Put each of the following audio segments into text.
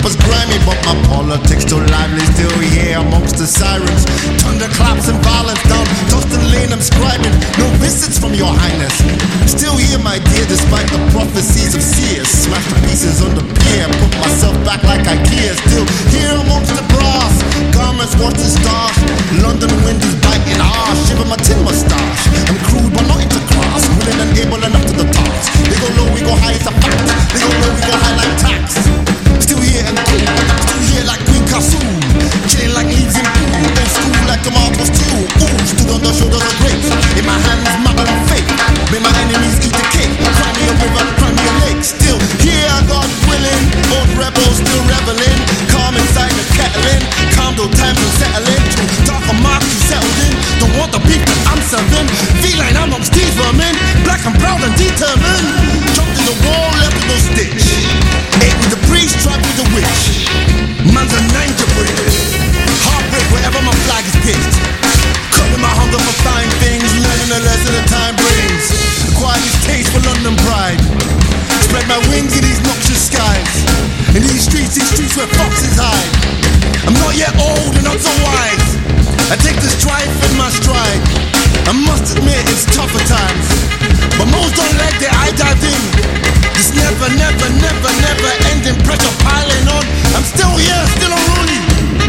rappers grimy, but my politics too lively. Still here amongst the sirens, thunderclaps and violence down Dustin Lane I'm scribing. No visits from your highness. Still here, my dear, despite the prophecies of seers. Smash the pieces on the pier, put myself back like IKEA. Still here amongst the brass, garments watch the stars. London wind is biting harsh, shiver my tin mustache. I'm crude but not into class, willing and able enough to the task. They go low, we go high, it's a fact. They go low, we go high like tax. Still here and cool, still here like Queen Kassoon. Chilling like leaves in pool, old school like tomatoes too. Ooh, stood on the shoulders of grapes. In my hands, muggle and fake. Made my enemies eat the cake. Cry me a river, cry me a lake. Still here, God willing. Old rebels still reveling. Calm inside the kettling. Calm though times are settling. Too dark a mark to settled in. Don't want the beef that I'm serving. Feline amongst these vermin. Black and proud and determined. Jumped in the wall, left with no stitch. Ate with the priest, tried with the witch. Man's a ninja breed. Heartbreak wherever my flag is pitched. Cutting my hunger for fine things. Learning a lesson that time brings. Acquired this taste for London pride. Spread my wings in these noxious skies. In these streets where foxes hide. I'm not yet old and not so wise. I take the strife in my stride. I must admit it's tougher times, but most don't let their eye dive in. This never ending pressure piling on. I'm still here, still unruly.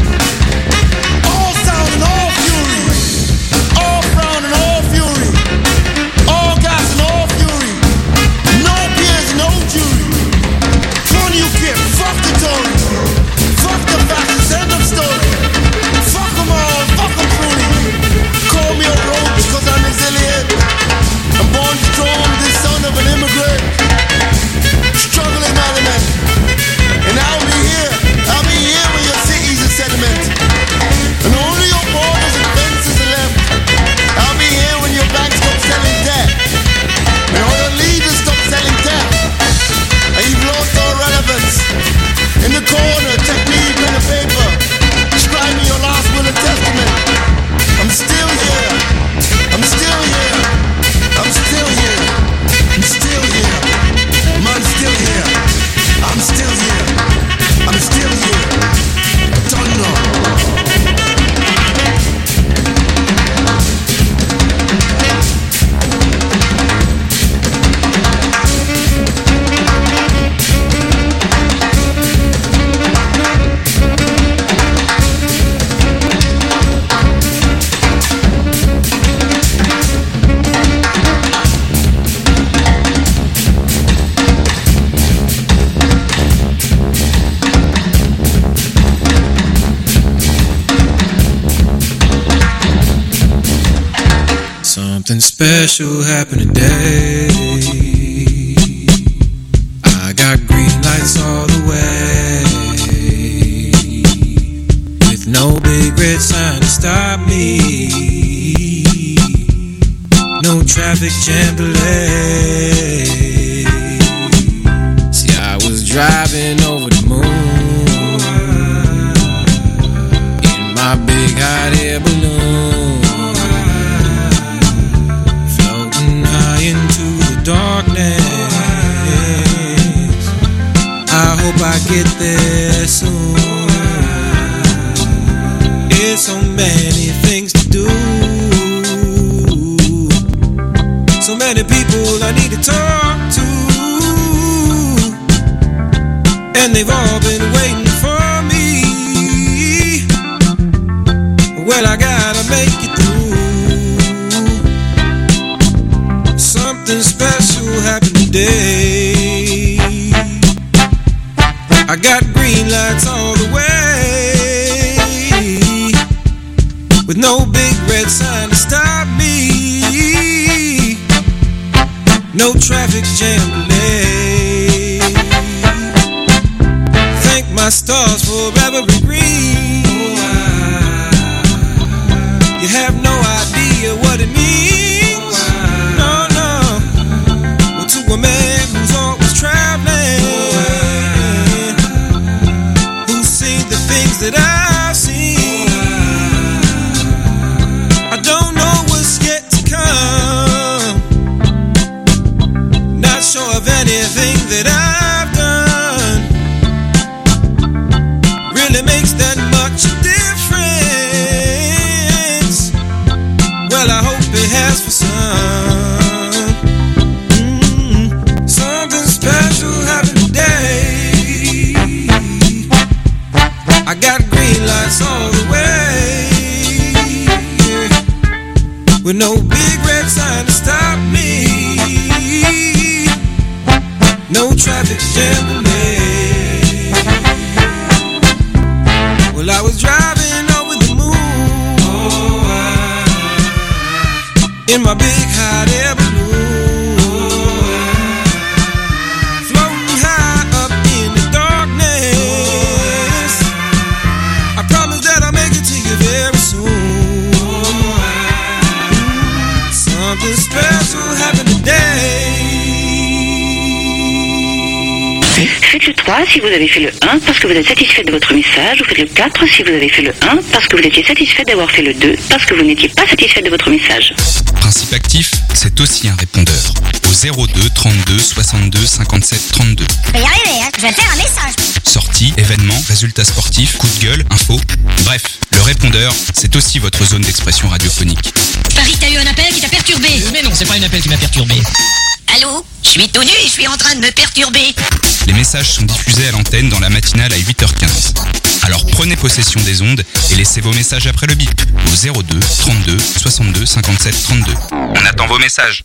All sound and all fury. All frown and all fury. All gas and all fury. No peers, no jury. Turn you kid, fuck the Tories. Fuck the fascists, end of story. Fuck them all, fuck them truly. Call me a roach cause I'm resilient. I'm born strong, the son of an immigrant. Struggling element. And I'll be here when your city's a sediment. And only your borders and fences are left. I'll be here when your banks stop selling debt. And all your leaders stop selling debt. And you've lost all relevance. In the corner, technique, pen and paper. Scribe me your last will and testament. I'm still here. I'm still here. I'm still here. I'm still here. I'm still here. I'm still here. I'm still here. Don't know. Something special happened today. I got green lights all the way, with no big red sign to stop me. No traffic jam delay. See, I was driving over the moon in my big hot air balloon. Into the darkness, I hope I get there soon. There's so many things to do, so many people I need to talk to, and they've all been waiting for me. Well, I gotta make it through. Something special happened today. I got green lights all the way, with no big red sign to stop me. No traffic jam delay. Thank my stars for every green. You have no idea what it means. No, no. Well, to a man who's always traveling, who's seen the things that I've seen, I don't know what's yet to come. Not sure of anything that I've done. Something special happened today. I got green lights all the way, with no big red sign to stop me, no traffic jam to make. Well, I was driving over the moon, in my big hot air balloon, floating high up in the darkness. I promise that I'll make it to you very soon. Something special happened today. Faites le 3 si vous avez fait le 1 parce que vous êtes satisfait de votre message, ou faites le 4 si vous avez fait le 1 parce que vous étiez satisfait d'avoir fait le 2 parce que vous n'étiez pas satisfait de votre message. Principe actif, c'est aussi un répondeur. Au 02 32 62 57 32. Je vais y arriver, hein. Je vais faire un message. Sorties, événements, résultats sportifs, coups de gueule, infos. Bref, le répondeur, c'est aussi votre zone d'expression radiophonique. Paris, t'as eu un appel qui t'a perturbé. Mais non, c'est pas un appel qui m'a perturbé. Allô? Je suis tout nu et je suis en train de me perturber. Les messages sont diffusés à l'antenne dans la matinale à 8h15. Alors prenez possession des ondes et laissez vos messages après le bip au 02 32 62 57 32. On attend vos messages.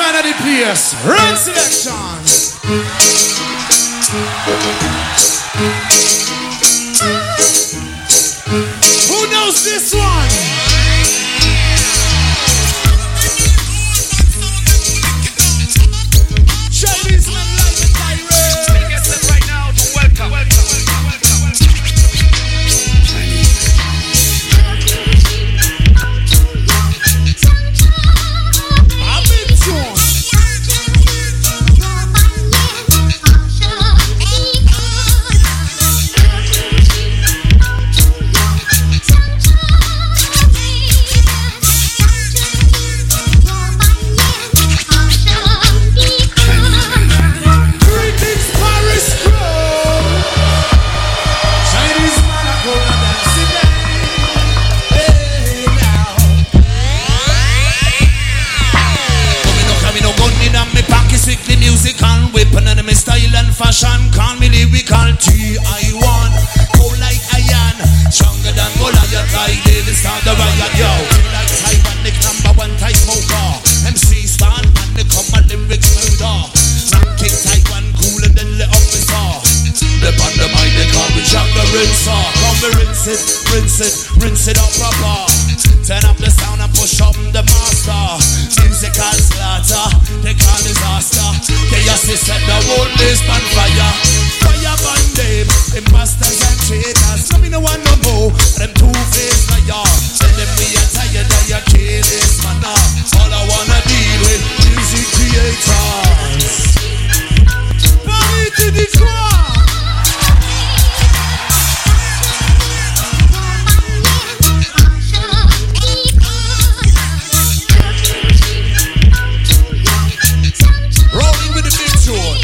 man of the place. Run selection. Who knows this one? Chinese man like the pirate. Get them right now to welcome. Fashion, call me lyrical T.I.1. Cold like iron, stronger than Goliath, like David start the riot, yo. Like Taiwan, Nick number one type smoker. MC stand and they come a lyrics murder. Ranking Taiwan, cooler than the officer. The band of mine, they call me Jack the Rinser. Come me rinse it up proper. Turn up the sound and push up the master. Musical slaughter, they call disaster. Chaos is set the whole place on fire. Fire burn them, imposters and traitors. No me no one no more, them two-faced liars. Tell them we are tired of your careless manner. All I wanna deal with music creators. Party to the core. Rolling with the big tune.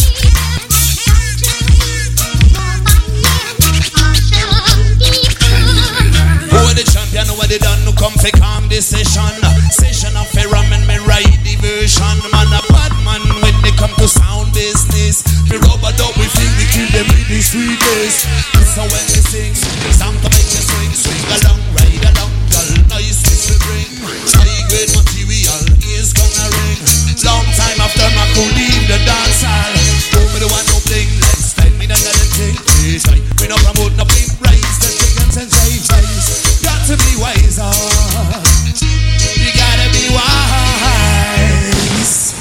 Who are the champion? Who are they done? Who come for calm this session? Session of Ferraman, me ride diversion. Man a bad man when they come to sound business. We rub a dub, we think we kill them with the sweetness. So when they sing, sound to make you swing. Swing along, ride along, girl, niceness we bring. High grade material is gonna ring. Long time after my crew leave the dance hall. Don't be the one who bling. Let's time me down the thing. Please, we no promote no big rise. The chickens and jives. Got to be wiser. You gotta be wise.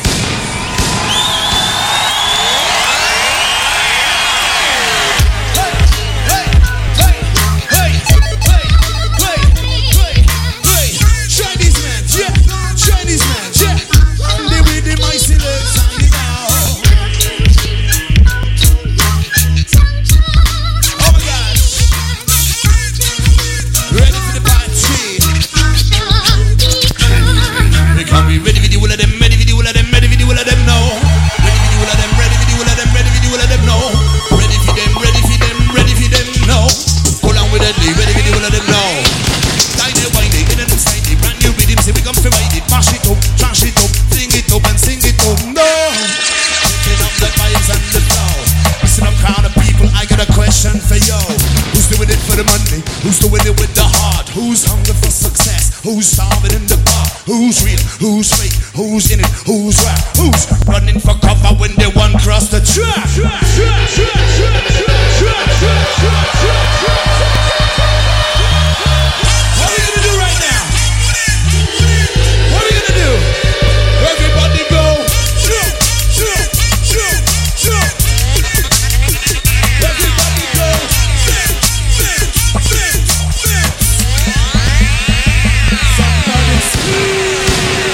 Chinese man, yeah. Chinese man, yeah. They with the mighty legs on the now. Oh my gosh. Ready for the party. We can be ready for the whole of them, ready for the whole of them, ready for the whole of them now. Ready for the whole of them, ready for the whole of them, ready for the whole of them now. Ready for them, ready for them, ready for them now. Go down with it, ready for the whole of them now. Tiny whiny, in and inside the brand new rhythm, say we come to ride it, mash it up, trash it up, sing it up and sing it up, no. Picking up the vibes and the flow. Listen up, crowd of people, I got a question for you. Who's doing it for the money? Who's doing it with the heart? Who's hungry for success? Who's starving in the bar? Who's real? Who's fake? Who's in it? Who's rap? Who's running for cover when they one cross the track? What are you gonna do right now? What are you gonna do? Everybody go. Everybody go. Somebody scream.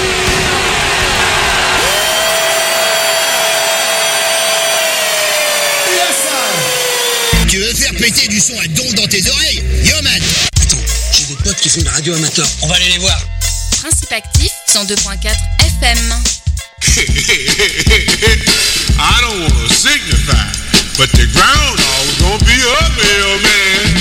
Yes, sir. Tu veux faire péter du son à donf dans tes oreilles? Yo man! Attends, j'ai des potes qui font de la radio amateur. On va aller les voir. Principe actif 102.4 FM. I don't want to signify, but the groundhog's gonna be up here, man.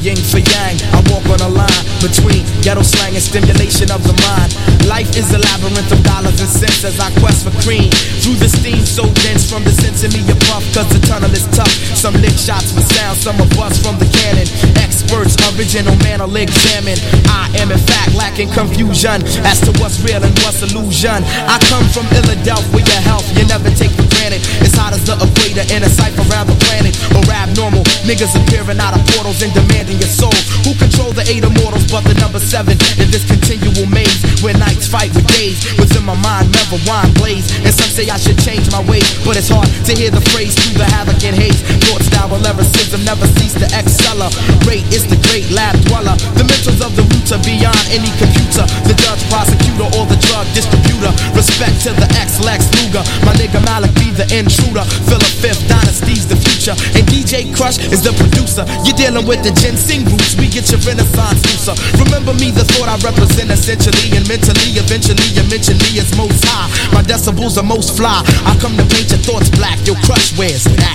yin for yang. I walk on a line between ghetto slang and stimulation of the mind. Life is a labyrinth of dollars and cents as I quest for cream. Through the steam so dense from the sense of me a puff, cause the tunnel is tough. Some lick shots for sound, some are bust from the cannon. Experts, original man will examine. I am in fact lacking confusion as to what's real and what's illusion. I come from Philadelphia, your health you never take for granted. It's hot as the equator in a cipher around the planet. Or abnormal niggas appearing out of portals and demanding your soul. Who control the 8 immortals but the number 7 in this continual maze where nights fight with days? Within my mind never wine blaze. And some say I should change my ways, but it's hard to hear the phrase through the havoc and haze. Thought style lyricism never cease to accelerate. It's the great lab dweller. The mentals of the roots are beyond any computer. The judge, prosecutor, or the drug distributor. Respect to the ex-Lex Luger. My nigga Malik be the intruder. Philip Fifth Dynasty's the future. And DJ Crush is the producer. You're dealing with the ginseng roots. We get your renaissance looser. Remember me, the thought I represent essentially and mentally. Eventually you mention me as most high. My decibels are most fly. I come to paint your thoughts black. Your Crush wears that.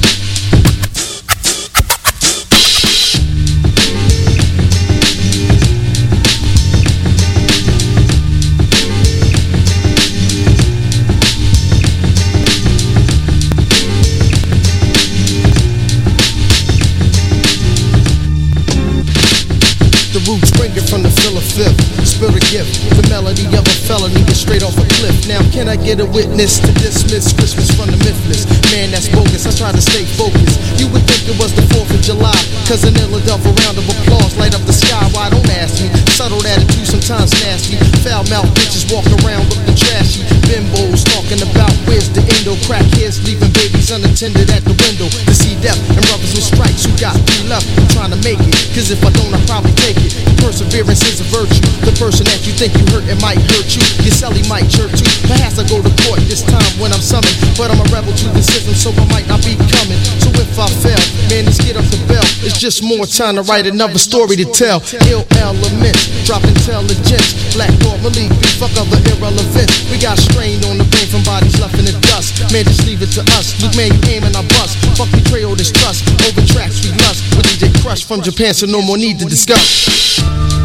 Roots bringing from the Fifth, spill a gift, the melody of a felony is straight off a cliff. Now can I get a witness to dismiss Christmas from the mythless? Man, that's bogus, I try to stay focused. You would think it was the 4th of July, cause an Philadelphia round of applause light up the sky. Why don't ask me? Subtle attitude, sometimes nasty. Foul mouth bitches walk around looking trashy. Bimbos talking about where's the endo. Crackheads leaving babies unattended at the window to see death. And brothers with stripes who got 3 left. I'm trying to make it, cause if I don't I probably take it. Perseverance is a virtue. The person that you think you hurt, it might hurt you. Your celly might jerk too. Perhaps I go to court this time when I'm summoned. But I'm a rebel to the system, so I might not be coming. So if I fail, man, let's get up the bell. It's just more time to write another story to tell. Ill elements, drop intelligence. Black normally, we fuck other irrelevant. We got strained on the brain from bodies left in the dust. Man, just leave it to us. Luke, man, you aim and I bust. Fuck betrayal, this trust. Over tracks we lust. With DJ Crush from Japan, so no more need to discuss.